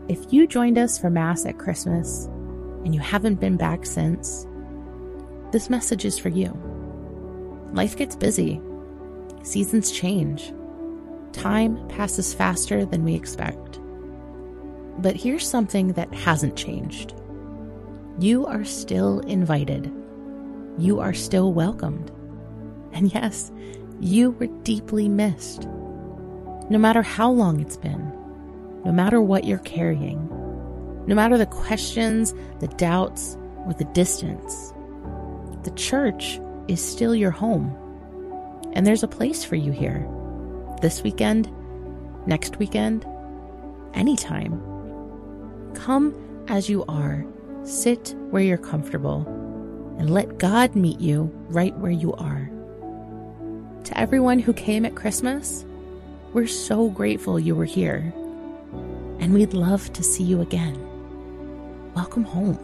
If you joined us for Mass at Christmas and you haven't been back since, this message is for you. Life gets busy. Seasons change. Time passes faster than we expect. But here's something that hasn't changed. You are still invited. You are still welcomed. And yes, you were deeply missed. No matter how long it's been, no matter what you're carrying, no matter the questions, the doubts, or the distance, the church is still your home. And there's a place for you here. This weekend, next weekend, anytime. Come as you are, sit where you're comfortable, and let God meet you right where you are. To everyone who came at Christmas, we're so grateful you were here. And we'd love to see you again. Welcome home.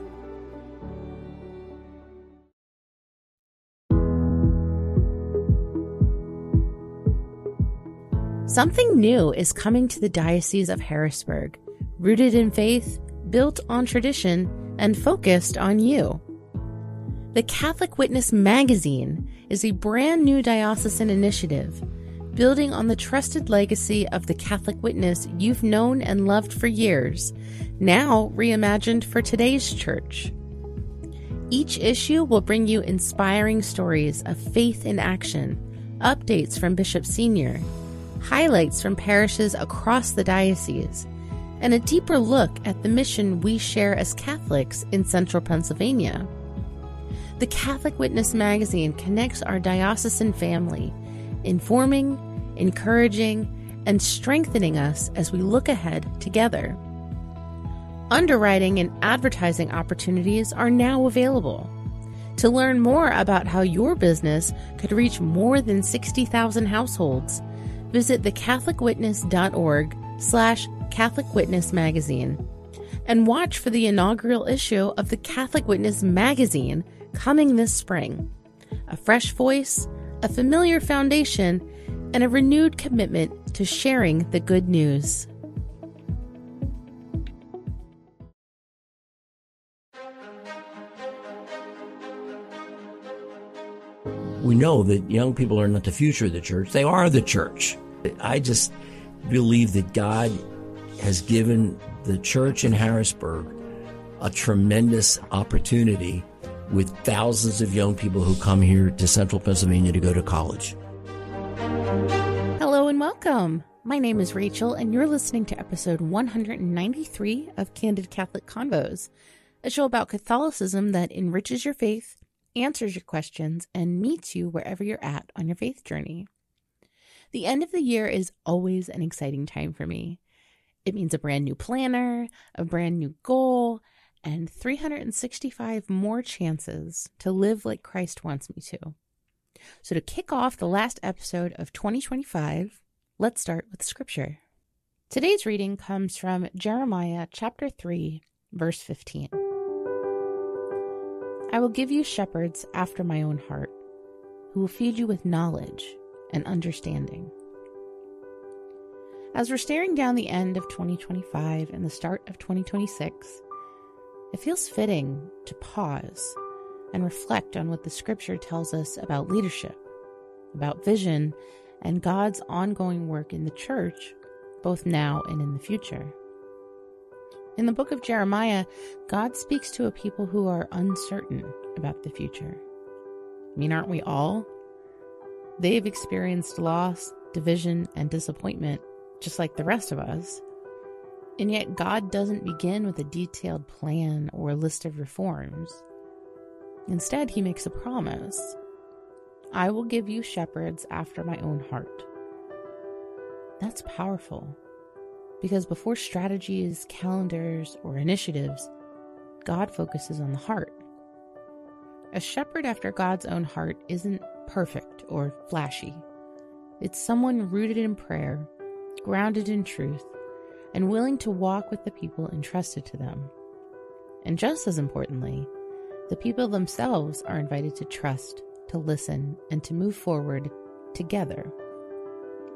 Something new is coming to the Diocese of Harrisburg, rooted in faith, built on tradition, and focused on you. The Catholic Witness magazine is a brand new diocesan initiative, building on the trusted legacy of the Catholic Witness you've known and loved for years, now reimagined for today's church. Each issue will bring you inspiring stories of faith in action, updates from Bishop Senior, highlights from parishes across the diocese, and a deeper look at the mission we share as Catholics in central Pennsylvania. The Catholic Witness magazine connects our diocesan family, informing, encouraging, and strengthening us as we look ahead together. Underwriting and advertising opportunities are now available. To learn more about how your business could reach more than 60,000 households, visit thecatholicwitness.org/Catholic Witness Magazine and watch for the inaugural issue of the Catholic Witness magazine coming this spring. A fresh voice, a familiar foundation, and a renewed commitment to sharing the good news. We know that young people are not the future of the church. They are the church. I just believe that God has given the church in Harrisburg a tremendous opportunity with thousands of young people who come here to central Pennsylvania to go to college. Hello and welcome. My name is Rachel, and you're listening to episode 193 of Candid Catholic Convos, a show about Catholicism that enriches your faith, answers your questions, and meets you wherever you're at on your faith journey. The end of the year is always an exciting time for me. It means a brand new planner, a brand new goal, and 365 more chances to live like Christ wants me to. So to kick off the last episode of 2025, let's start with scripture. Today's reading comes from Jeremiah chapter 3, verse 15. I will give you shepherds after my own heart, who will feed you with knowledge and understanding. As we're staring down the end of 2025 and the start of 2026, it feels fitting to pause and reflect on what the scripture tells us about leadership, about vision, and God's ongoing work in the church, both now and in the future. In the book of Jeremiah, God speaks to a people who are uncertain about the future. I mean, aren't we all? They've experienced loss, division, and disappointment, just like the rest of us. And yet God doesn't begin with a detailed plan or a list of reforms. Instead, he makes a promise. I will give you shepherds after my own heart. That's powerful, because before strategies, calendars, or initiatives, God focuses on the heart. A shepherd after God's own heart isn't perfect or flashy. It's someone rooted in prayer, grounded in truth, and willing to walk with the people entrusted to them. And just as importantly, the people themselves are invited to trust, to listen, and to move forward together.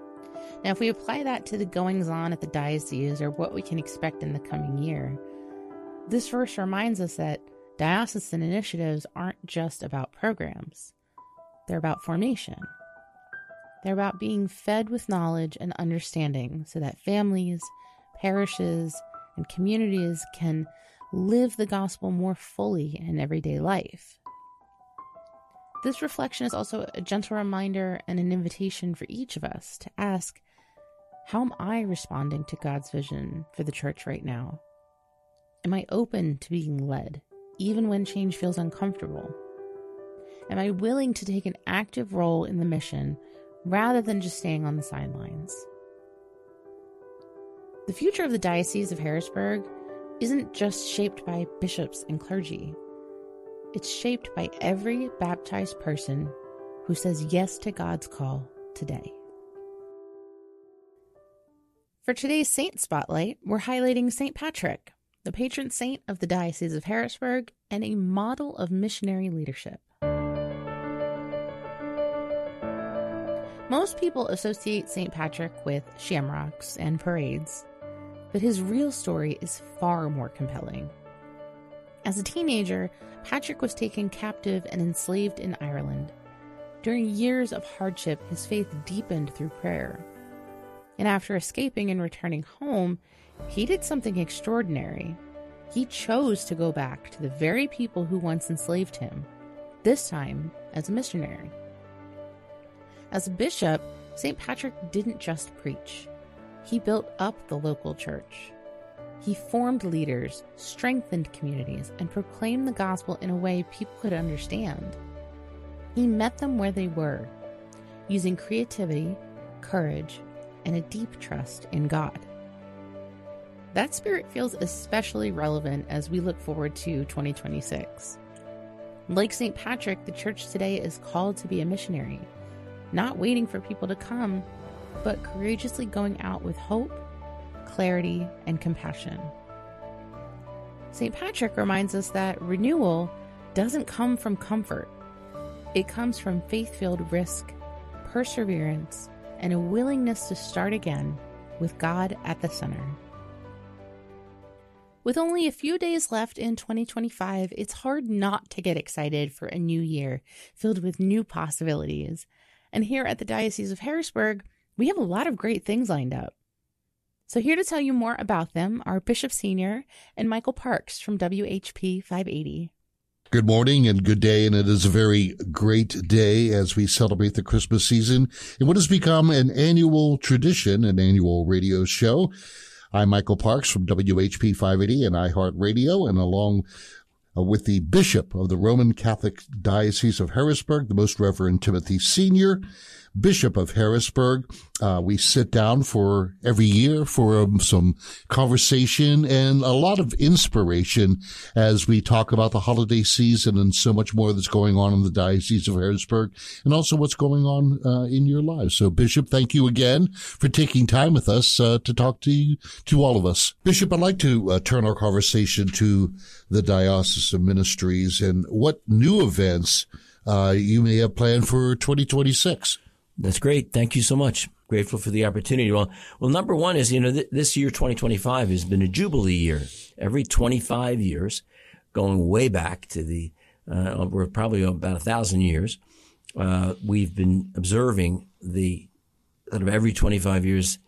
Now, if we apply that to the goings-on at the diocese or what we can expect in the coming year, this verse reminds us that diocesan initiatives aren't just about programs. They're about formation. They're about being fed with knowledge and understanding so that families, parishes, and communities can live the gospel more fully in everyday life. This reflection is also a gentle reminder and an invitation for each of us to ask, how am I responding to God's vision for the church right now? Am I open to being led, even when change feels uncomfortable? Am I willing to take an active role in the mission rather than just staying on the sidelines? The future of the Diocese of Harrisburg isn't just shaped by bishops and clergy. It's shaped by every baptized person who says yes to God's call today. For today's Saint Spotlight, we're highlighting St. Patrick, the patron saint of the Diocese of Harrisburg and a model of missionary leadership. Most people associate St. Patrick with shamrocks and parades, but his real story is far more compelling. As a teenager, Patrick was taken captive and enslaved in Ireland. During years of hardship, his faith deepened through prayer. And after escaping and returning home, he did something extraordinary. He chose to go back to the very people who once enslaved him, this time as a missionary. As a bishop, St. Patrick didn't just preach. He built up the local church. He formed leaders, strengthened communities, and proclaimed the gospel in a way people could understand. He met them where they were, using creativity, courage, and a deep trust in God. That spirit feels especially relevant as we look forward to 2026. Like St. Patrick, the church today is called to be a missionary, not waiting for people to come, but courageously going out with hope, clarity, and compassion. St. Patrick reminds us that renewal doesn't come from comfort. It comes from faith-filled risk, perseverance, and a willingness to start again with God at the center. With only a few days left in 2025, it's hard not to get excited for a new year filled with new possibilities. And here at the Diocese of Harrisburg, we have a lot of great things lined up. So here to tell you more about them are Bishop Senior and Michael Parks from WHP 580. Good morning and good day, and it is a very great day as we celebrate the Christmas season in what has become an annual tradition, an annual radio show. I'm Michael Parks from WHP 580 and iHeartRadio, and along with the Bishop of the Roman Catholic Diocese of Harrisburg, the Most Reverend Timothy Senior, Bishop of Harrisburg. We sit down for every year for some conversation and a lot of inspiration as we talk about the holiday season and so much more that's going on in the Diocese of Harrisburg and also what's going on in your lives. So, Bishop, thank you again for taking time with us to talk to all of us. Bishop, I'd like to turn our conversation to the Diocesan Ministries and what new events you may have planned for 2026. That's great. Thank you so much. Grateful for the opportunity. Well, number one is, this year, 2025, has been a Jubilee year. Every 25 years, going way back to we're probably about 1,000 years, we've been observing the sort of every 25 years,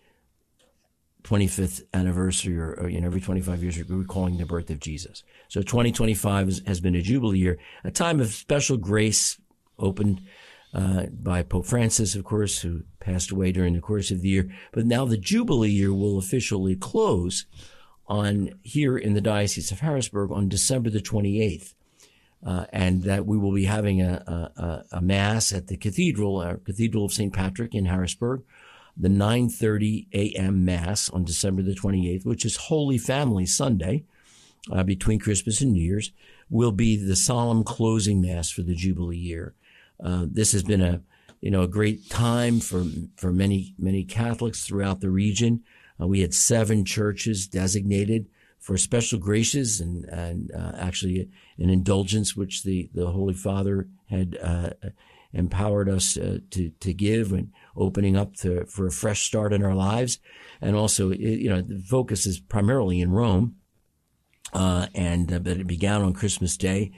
25th anniversary or every 25 years, we're recalling the birth of Jesus. So 2025 has been a Jubilee year, a time of special grace opened by Pope Francis, of course, who passed away during the course of the year. But now the Jubilee year will officially close here in the Diocese of Harrisburg on December the 28th. And that we will be having a Mass at the Cathedral, our Cathedral of St. Patrick in Harrisburg, the 9:30 a.m. Mass on December the 28th, which is Holy Family Sunday, between Christmas and New Year's, will be the solemn closing Mass for the Jubilee year. This has been a great time for many Catholics throughout the region. We had 7 churches designated for special graces and actually an indulgence which the Holy Father had empowered us to give, and opening up for a fresh start in our lives. And also, the focus is primarily in Rome, but it began on Christmas Day,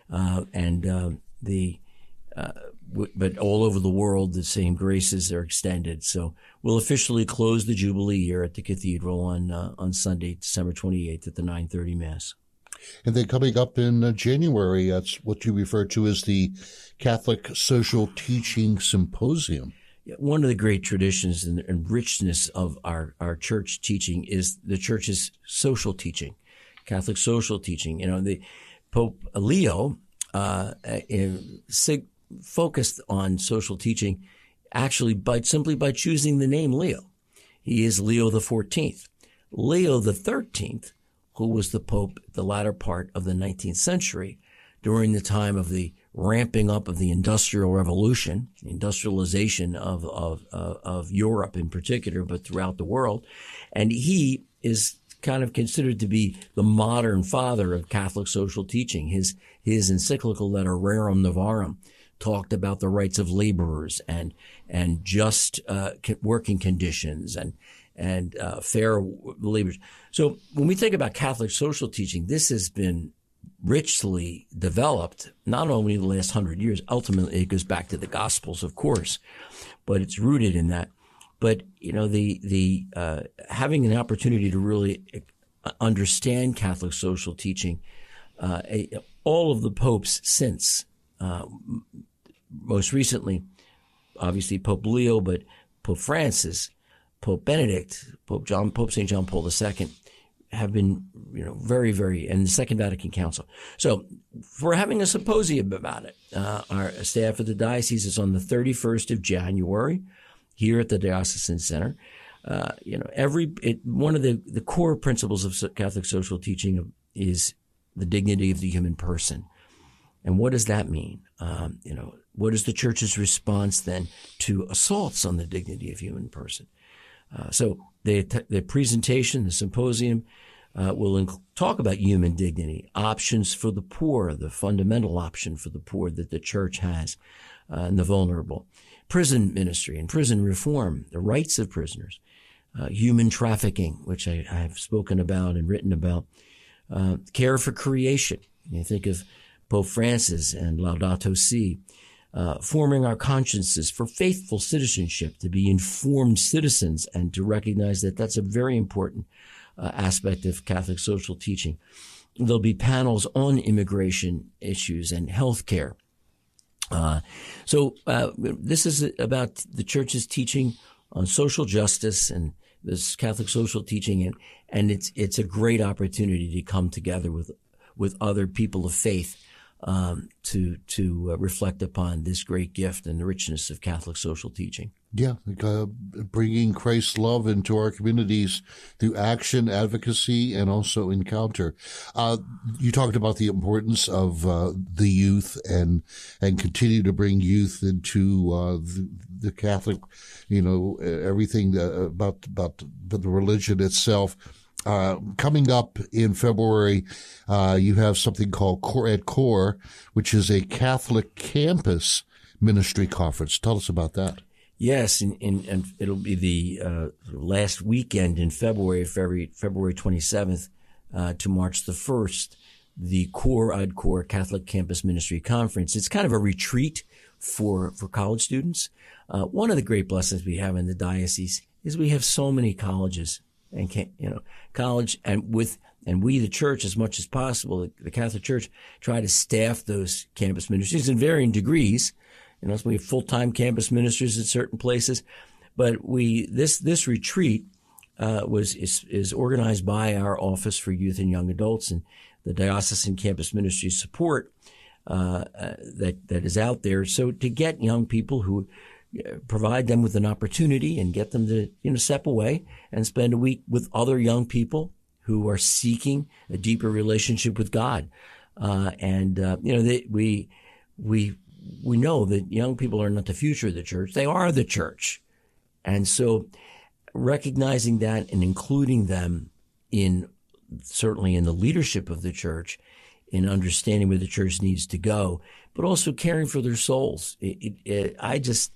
but all over the world, the same graces are extended. So we'll officially close the Jubilee year at the Cathedral on Sunday, December 28th at the 9:30 Mass. And then coming up in January, that's what you refer to as the Catholic Social Teaching Symposium. One of the great traditions and richness of our church teaching is the church's social teaching, Catholic social teaching. The Pope Leo focused on social teaching actually simply by choosing the name Leo. He is Leo the 14th. Leo the 13th, who was the Pope the latter part of the 19th century, during the time of the ramping up of the Industrial Revolution, the industrialization of Europe in particular, but throughout the world. And he is kind of considered to be the modern father of Catholic social teaching. His encyclical letter, Rerum Novarum, talked about the rights of laborers and just working conditions and fair labor. So when we think about Catholic social teaching, this has been richly developed, not only in the last 100 years. Ultimately, it goes back to the Gospels, of course, but it's rooted in that. But the having an opportunity to really understand Catholic social teaching, all of the popes since. Most recently, obviously Pope Leo, but Pope Francis, Pope Benedict, Pope St. John Paul II have been, very, very, and the Second Vatican Council. So we're having a symposium about it. Our staff at the diocese is on the 31st of January here at the Diocesan Center. One of the core principles of Catholic social teaching is the dignity of the human person. And what does that mean? What is the church's response then to assaults on the dignity of human person? So the presentation, the symposium, will talk about human dignity, options for the poor, the fundamental option for the poor that the church has, and the vulnerable, prison ministry and prison reform, the rights of prisoners, human trafficking, which I have spoken about and written about, care for creation. You think of Pope Francis and Laudato Si, forming our consciences for faithful citizenship, to be informed citizens, and to recognize that that's a very important aspect of Catholic social teaching. There'll be panels on immigration issues and health care. So this is about the church's teaching on social justice and this Catholic social teaching, and it's a great opportunity to come together with other people of faith to reflect upon this great gift and the richness of Catholic social teaching. Yeah, bringing Christ's love into our communities through action, advocacy, and also encounter. You talked about the importance of the youth and continue to bring youth into the Catholic, everything about the religion itself. Coming up in February, you have something called Core, which is a Catholic campus ministry conference. Tell us about that. Yes, and it'll be the last weekend in February 27th to March the 1st, the Core Catholic Campus Ministry Conference. It's kind of a retreat for college students. One of the great blessings we have in the diocese is we have so many colleges and college, and we, the church, as much as possible, the Catholic Church, try to staff those campus ministries in varying degrees. So we have full-time campus ministers at certain places, but this retreat is organized by our Office for Youth and Young Adults and the Diocesan Campus Ministry support that is out there. So to get young people who provide them with an opportunity and get them to step away and spend a week with other young people who are seeking a deeper relationship with God, we know that young people are not the future of the church. They are the church. And so recognizing that and including them certainly in the leadership of the church, in understanding where the church needs to go, but also caring for their souls. I just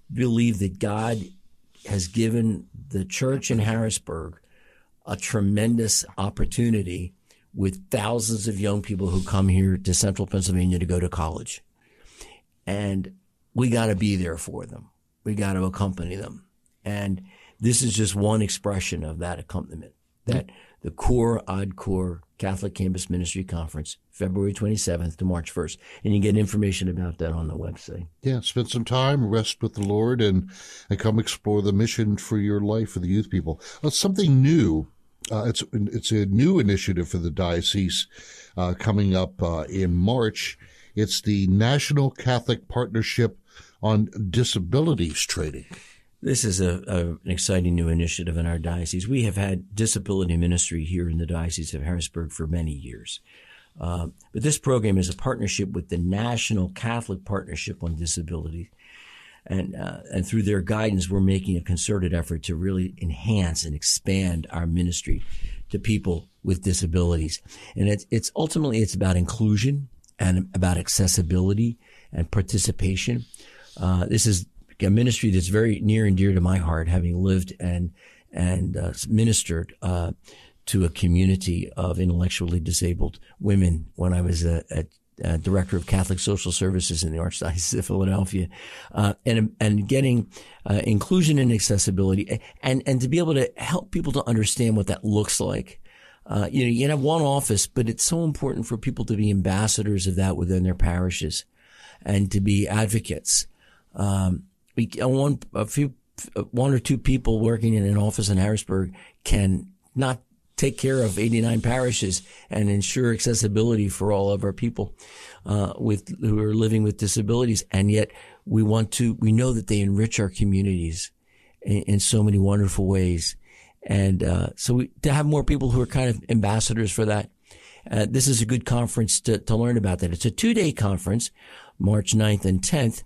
believe that God has given the church in Harrisburg a tremendous opportunity with thousands of young people who come here to Central Pennsylvania to go to college. And we got to be there for them. We got to accompany them. And this is just one expression of that accompaniment, that the Core Odd Core Catholic Campus Ministry Conference, February 27th to March 1st. And you can get information about that on the website. Yeah, spend some time, rest with the Lord, and come explore the mission for your life for the youth people. Well, something new. It's a new initiative for the diocese coming up in March. It's the National Catholic Partnership on Disabilities Training. This is an exciting new initiative in our diocese. We have had disability ministry here in the Diocese of Harrisburg for many years. But this program is a partnership with the National Catholic Partnership on Disability. And through their guidance, we're making a concerted effort to really enhance and expand our ministry to people with disabilities. And it's ultimately about inclusion and about accessibility and participation. This is a ministry that's very near and dear to my heart, having lived and ministered to a community of intellectually disabled women when I was a director of Catholic Social Services in the Archdiocese of Philadelphia, and getting inclusion and accessibility, and to be able to help people to understand what that looks like. You can have one office, but it's so important for people to be ambassadors of that within their parishes, and to be advocates. One or two people working in an office in Harrisburg can not take care of 89 parishes and ensure accessibility for all of our people who are living with disabilities. And yet we know that they enrich our communities in so many wonderful ways. And to have more people who are kind of ambassadors for that, this is a good conference to learn about that. It's a 2-day conference, March 9th and 10th.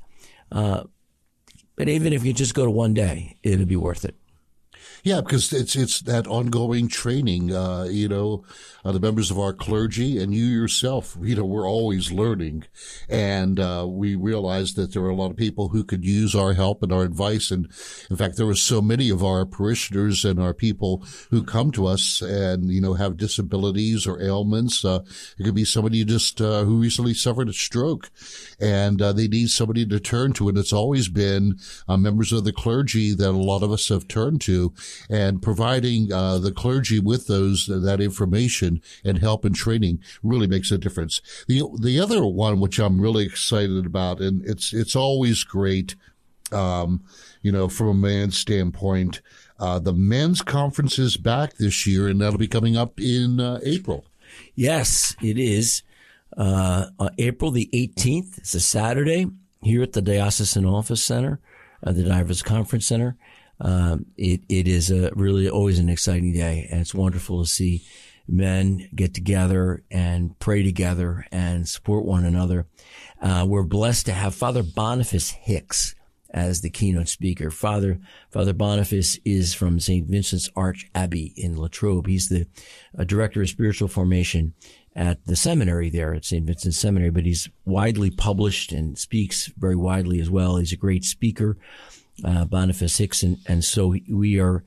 But even if you just go to one day, it'll be worth it. Yeah, because it's that ongoing training, the members of our clergy and you yourself, we're always learning. And we realized that there were a lot of people who could use our help and our advice. And in fact, there were so many of our parishioners and our people who come to us and, have disabilities or ailments. It could be somebody just who recently suffered a stroke, and they need somebody to turn to. And it's always been members of the clergy that a lot of us have turned to, and providing the clergy with that information and help and training really makes a difference. The other one, which I'm really excited about, and it's always great, from a man's standpoint, the men's conference is back this year, and that'll be coming up in April. Yes, it is. April the 18th. It's a Saturday here at the Diocesan Office Center, the Divers Conference Center. It is really always an exciting day, and it's wonderful to see men get together and pray together and support one another. We're blessed to have Father Boniface Hicks as the keynote speaker. Father Boniface is from St. Vincent's Arch Abbey in Latrobe. He's the director of spiritual formation at the seminary there at St. Vincent's Seminary, but he's widely published and speaks very widely as well. He's a great speaker, Boniface Hicks, and so we are,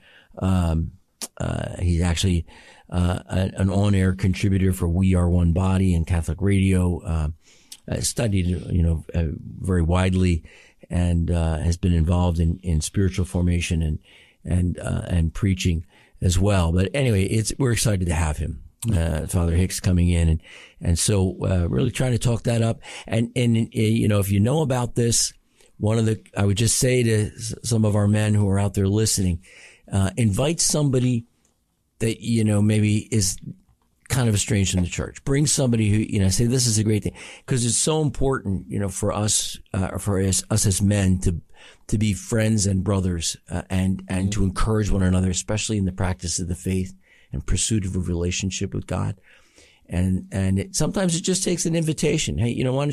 he's actually an on-air contributor for We Are One Body and Catholic Radio, studied, very widely, and has been involved in spiritual formation and preaching as well. But anyway, we're excited to have him, Father Hicks, coming in, and so really trying to talk that up. And if you know about this, I would just say to some of our men who are out there listening, invite somebody that, maybe is kind of estranged from the church. Bring somebody who, say this is a great thing, because it's so important, for us, us as men to be friends and brothers, and to encourage one another, especially in the practice of the faith and pursuit of a relationship with God. And sometimes it just takes an invitation. Hey, why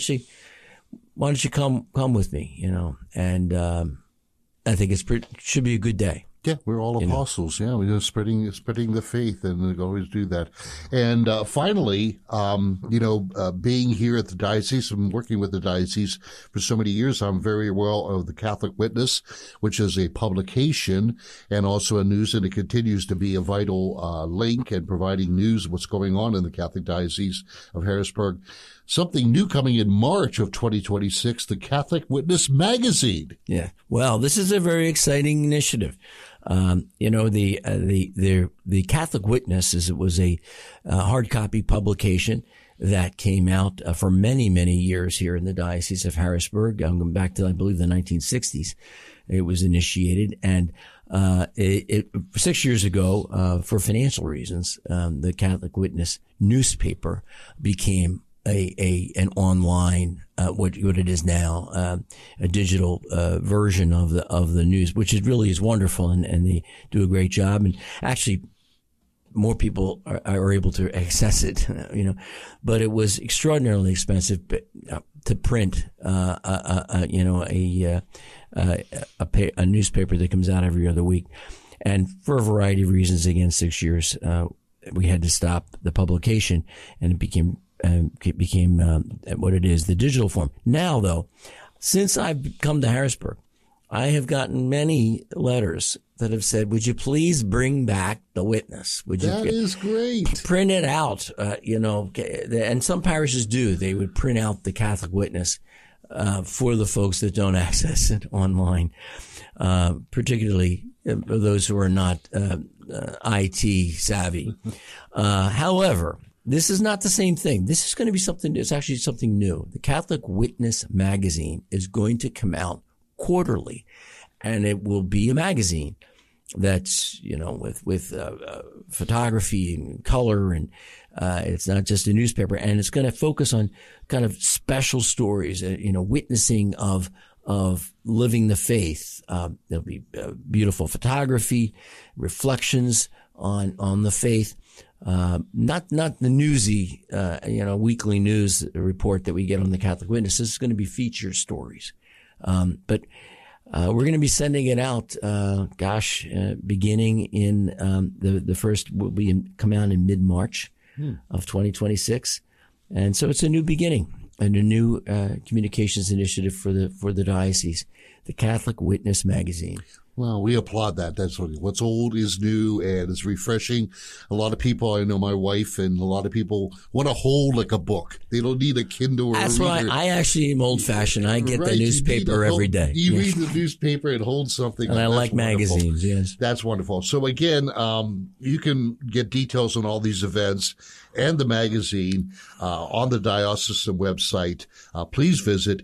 don't you come with me, and I think it should be a good day. Yeah, we're all apostles. Yeah, we're spreading the faith, and we always do that. And finally, being here at the diocese and working with the diocese for so many years, I'm very well of the Catholic Witness, which is a publication and also a news, and it continues to be a vital link in providing news of what's going on in the Catholic Diocese of Harrisburg. Something new coming in March of 2026, the Catholic Witness magazine. Yeah. Well, this is a very exciting initiative. The Catholic Witness was a hard copy publication that came out for many, many years here in the Diocese of Harrisburg, going back to, I believe, the 1960s. It was initiated, and 6 years ago, for financial reasons, the Catholic Witness newspaper became an online, what it is now, a digital, version of the news, which really is wonderful, and they do a great job. And actually, more people are able to access it, but it was extraordinarily expensive to print, a newspaper that comes out every other week. And for a variety of reasons, again, 6 years, we had to stop the publication, and it became what it is, the digital form. Now, though, since I've come to Harrisburg, I have gotten many letters that have said, would you please bring back the Witness? That is great. Print it out, and some parishes do. They would print out the Catholic Witness for the folks that don't access it online, particularly those who are not IT savvy. However, this is not the same thing. This is going to be something, it's actually something new. The Catholic Witness magazine is going to come out quarterly, and it will be a magazine that's, with photography and color, and it's not just a newspaper, and it's going to focus on kind of special stories, witnessing of living the faith. There'll be beautiful photography, reflections on the faith. Not the newsy, weekly news report that we get on the Catholic Witness. This is going to be feature stories. But we're going to be sending it out, beginning in, the first will come out in mid-March of 2026. And so it's a new beginning and a new, communications initiative for the diocese, the Catholic Witness magazine. Well, we applaud that. That's what's old is new, and it's refreshing. A lot of people, I know my wife, and a lot of people want to hold like a book. They don't need a Kindle or That's a reader. why I actually am old-fashioned. I get the newspaper every day. You read the newspaper and hold something. And I like magazines, yes. That's wonderful. So again, you can get details on all these events and the magazine on the diocesan website. Please visit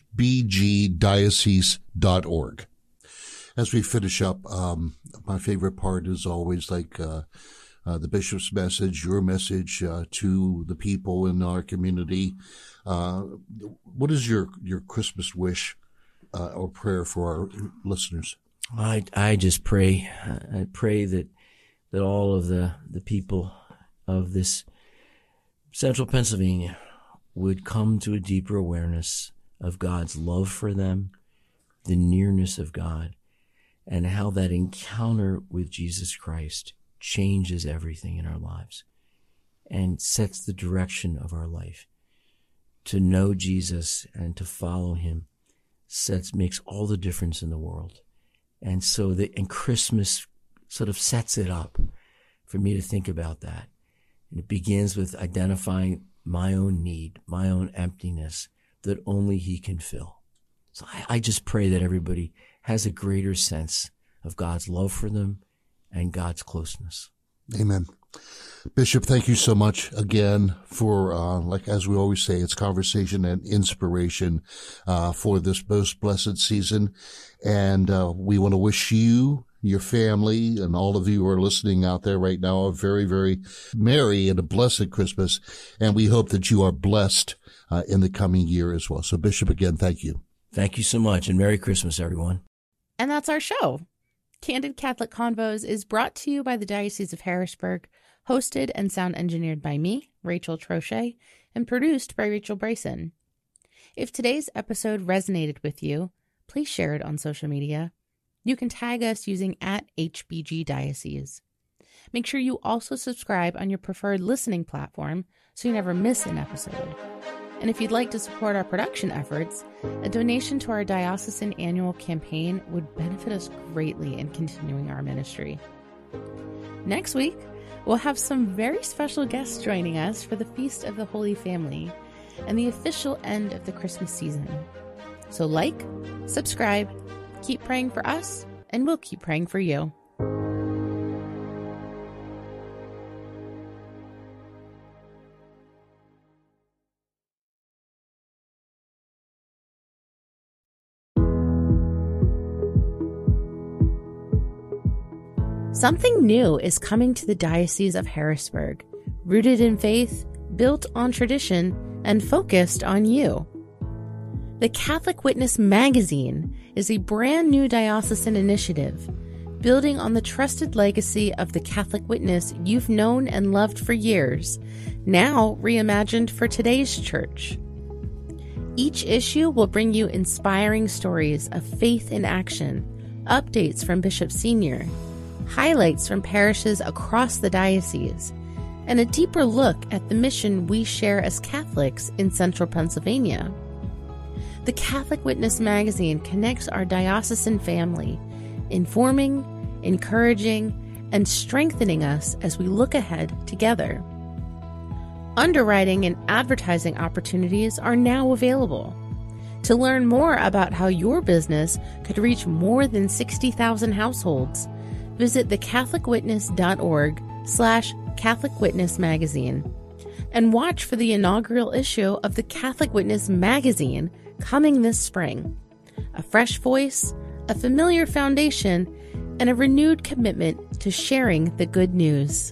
hbgdiocese.org. As we finish up, my favorite part is always the bishop's message, your message to the people in our community. What is your Christmas wish or prayer for our listeners? I just pray. I pray that all of the people of this central Pennsylvania would come to a deeper awareness of God's love for them, the nearness of God, and how that encounter with Jesus Christ changes everything in our lives and sets the direction of our life. To know Jesus and to follow him makes all the difference in the world. And so Christmas sort of sets it up for me to think about that. And it begins with identifying my own need, my own emptiness that only he can fill. So I just pray that everybody has a greater sense of God's love for them and God's closeness. Amen. Bishop, thank you so much again for, as we always say, it's conversation and inspiration for this most blessed season. And we want to wish you, your family, and all of you who are listening out there right now a very, very merry and a blessed Christmas. And we hope that you are blessed in the coming year as well. So, Bishop, again, thank you. Thank you so much, and Merry Christmas, everyone. And that's our show. Candid Catholic Convos is brought to you by the Diocese of Harrisburg, hosted and sound engineered by me, Rachel Trochet, and produced by Rachel Bryson. If today's episode resonated with you, please share it on social media. You can tag us using @HBGDiocese. Make sure you also subscribe on your preferred listening platform so you never miss an episode. And if you'd like to support our production efforts, a donation to our diocesan annual campaign would benefit us greatly in continuing our ministry. Next week, we'll have some very special guests joining us for the Feast of the Holy Family and the official end of the Christmas season. So like, subscribe, keep praying for us, and we'll keep praying for you. Something new is coming to the Diocese of Harrisburg, rooted in faith, built on tradition, and focused on you. The Catholic Witness magazine is a brand new diocesan initiative, building on the trusted legacy of the Catholic Witness you've known and loved for years, now reimagined for today's church. Each issue will bring you inspiring stories of faith in action, updates from Bishop Senior, highlights from parishes across the diocese, and a deeper look at the mission we share as Catholics in central Pennsylvania. The Catholic Witness magazine connects our diocesan family, informing, encouraging, and strengthening us as we look ahead together. Underwriting and advertising opportunities are now available. To learn more about how your business could reach more than 60,000 households, visit thecatholicwitness.org/Catholic Witness Magazine and watch for the inaugural issue of the Catholic Witness magazine coming this spring. A fresh voice, a familiar foundation, and a renewed commitment to sharing the good news.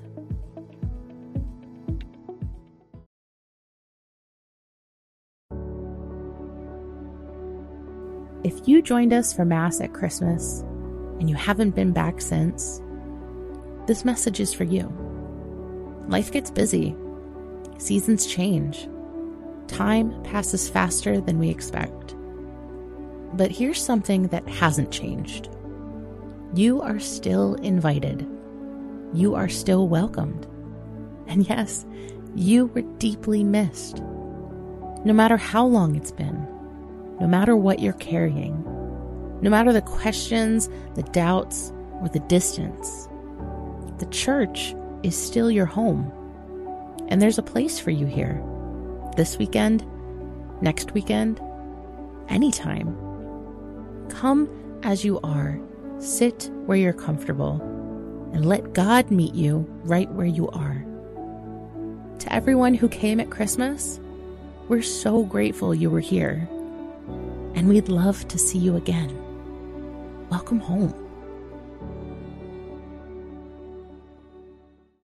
If you joined us for Mass at Christmas and you haven't been back since, this message is for you. Life gets busy. Seasons change. Time passes faster than we expect. But here's something that hasn't changed. You are still invited. You are still welcomed. And yes, you were deeply missed. No matter how long it's been, no matter what you're carrying, no matter the questions, the doubts, or the distance, the church is still your home. And there's a place for you here. This weekend, next weekend, anytime. Come as you are, sit where you're comfortable, and let God meet you right where you are. To everyone who came at Christmas, we're so grateful you were here, and we'd love to see you again. Welcome home.